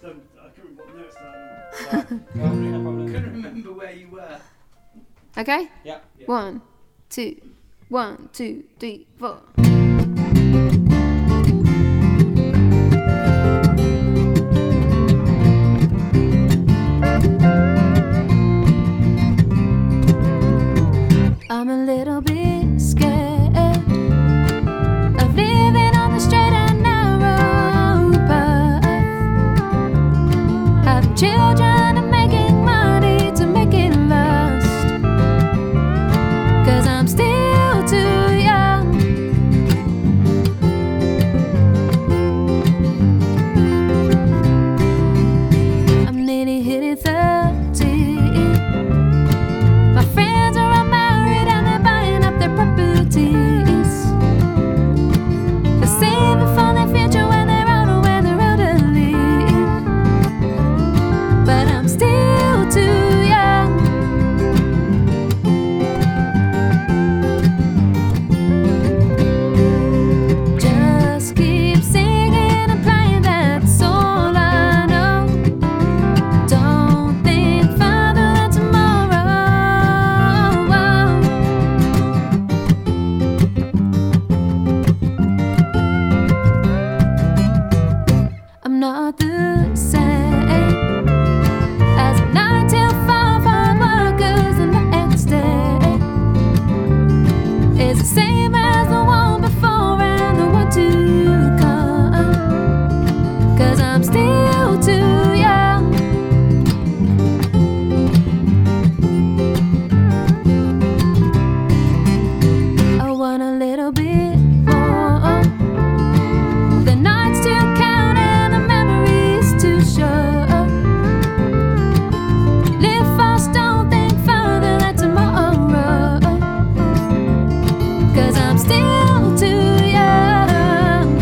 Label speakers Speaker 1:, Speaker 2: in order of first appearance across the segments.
Speaker 1: stumped. I couldn't remember what note started.
Speaker 2: No problem.
Speaker 1: Couldn't remember where you were.
Speaker 3: Okay?
Speaker 2: Yeah.
Speaker 3: 1, 2, 1, 2, 3, 4. I'm a little bit scared of living on the straight and narrow path. Having children and making money to make it last. 'Cause I'm still too young. I'm nearly hitting 30. My friends are all married and they're buying up their properties. They're saving for their future when they're older, when they're elderly. But I'm still too young. Just keep singing and playing, that's all I know. Don't think further than tomorrow. I'm not the same as a 9 till 5 hard workers the next day. It's the same as the one before and the one to come. 'Cause I'm still too young. I want a little bit more. The nights to count and the memories to show. Live fast, don't think further than tomorrow. 'Cause I'm still too young.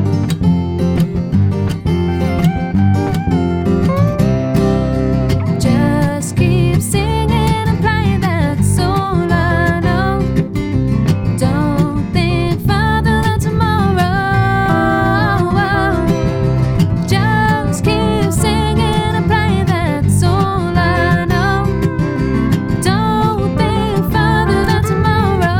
Speaker 3: Just keep singing and playing, that's all I know. Don't think further than tomorrow. Just keep singing and playing, that's all I know. Don't think further than tomorrow.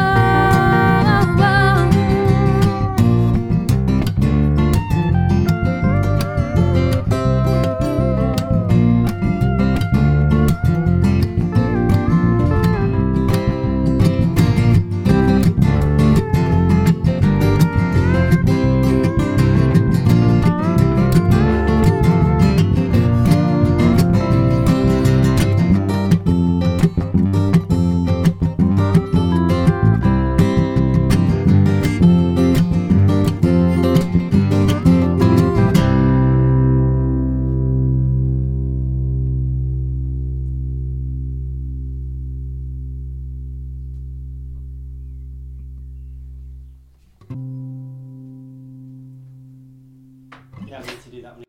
Speaker 2: Yeah, I need to do that one.